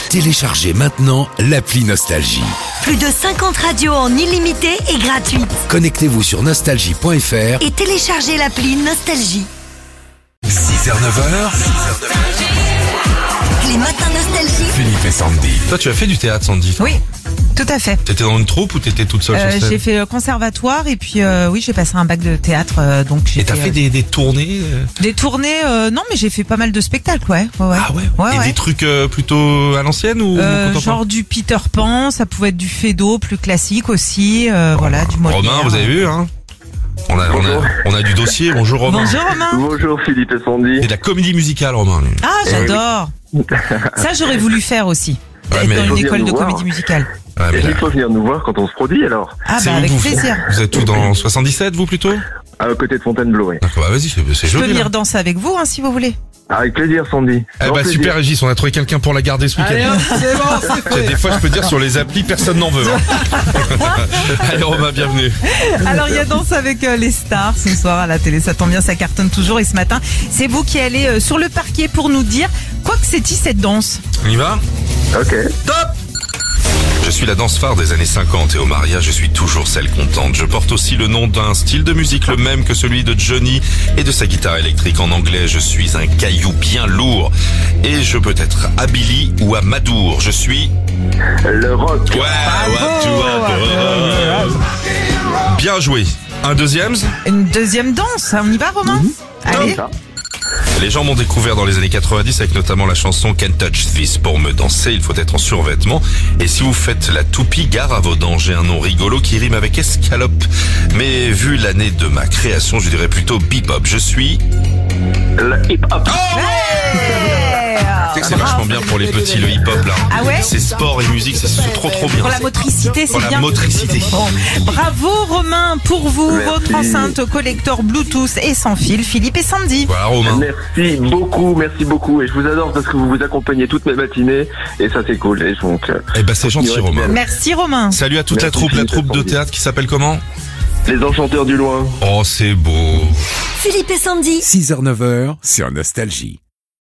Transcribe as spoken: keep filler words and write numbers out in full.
Téléchargez maintenant l'appli Nostalgie. Plus de cinquante radios en illimité et gratuite. Connectez-vous sur nostalgie point f r Et téléchargez l'appli Nostalgie. six heures neuf heures, Les matins Nostalgie. Philippe et Sandy. Toi, tu as fait du théâtre, Sandy? Oui, tout à fait. T'étais dans une troupe ou t'étais toute seule Euh, sur scène? j'ai fait euh, conservatoire et puis euh, oui, j'ai passé un bac de théâtre. euh, donc j'ai Et t'as fait euh, des, des tournées euh des tournées. euh, non, mais j'ai fait pas mal de spectacles, ouais. ouais, ouais. Ah ouais, Ouais, Et ouais. des trucs euh, plutôt à l'ancienne ou Euh, contemporains? genre du Peter Pan, ça pouvait être du Feydeau, plus classique aussi. euh, voilà, du Molière. Romain, vous avez vu, hein? On a, on a, on a du dossier. Bonjour, Romain. Bonjour Romain. Bonjour Philippe et Sandy. C'est de la comédie musicale, Romain. lui. Ah, j'adore. Ça, j'aurais voulu faire aussi. Ouais, Être mais- dans Faut une venir école nous de voir. comédie musicale. Ouais, mais Et là, il faut venir nous voir quand on se produit alors. Ah c'est bah où avec vous, plaisir. Vous êtes tous dans soixante-dix-sept, vous, plutôt? À côté de Fontainebleau, oui. D'accord, bah vas-y, c'est c'est Je peux joli, là. venir danser avec vous, hein, si vous voulez. Avec plaisir Sandy. Eh Grand bah plaisir. super, Régis, on a trouvé quelqu'un pour la garder ce week-end. Tiens, des fois, je peux dire, sur les applis, personne n'en veut. hein. Allez, Romain, bienvenue. Alors il y a Danse avec euh, les stars ce soir à la télé, ça tombe bien, ça cartonne toujours. Et ce matin, c'est vous qui allez euh, sur le parquet pour nous dire quoi que c'est-il cette danse. On y va? Ok. Top! Je suis la danse phare des années cinquante et au mariage, je suis toujours celle contente. Je porte aussi le nom d'un style de musique le même que celui de Johnny et de sa guitare électrique. En anglais, je suis un caillou bien lourd. Et je peux être à Billy ou à Madour. Je suis... Le rock. Ouais, what to what. Bien joué. Un deuxième? Une deuxième danse, on y va Romain? Allez. Ça. Les gens m'ont découvert dans les années quatre-vingt-dix avec notamment la chanson Can't Touch This. Pour me danser, il faut être en survêtement. Et si vous faites la toupie, gare à vos dents. J'ai un nom rigolo qui rime avec escalope. Mais vu l'année de ma création, je dirais plutôt bebop. Je suis... Le hip-hop. Tu sais que c'est vachement bien pour les petits, le hip-hop, là. Ah ouais? C'est sport et musique, c'est c'est trop trop bien. Pour la motricité, Pour c'est la bien. motricité. Bon, bravo Romain, pour vous, Merci. votre enceinte collector Bluetooth et sans fil, Philippe et Sandy. Voilà, Romain. Merci beaucoup, merci beaucoup. Et je vous adore parce que vous vous accompagnez toutes mes matinées. Et ça c'est cool. Et donc, euh, Eh ben, c'est gentil, Romain. Merci Romain. Salut à toute la Merci, troupe, la Philippe, troupe de Sandy. théâtre qui s'appelle comment? les enchanteurs du loin. Oh, c'est beau. Philippe et Sandy. six heures neuf heures sur Nostalgie.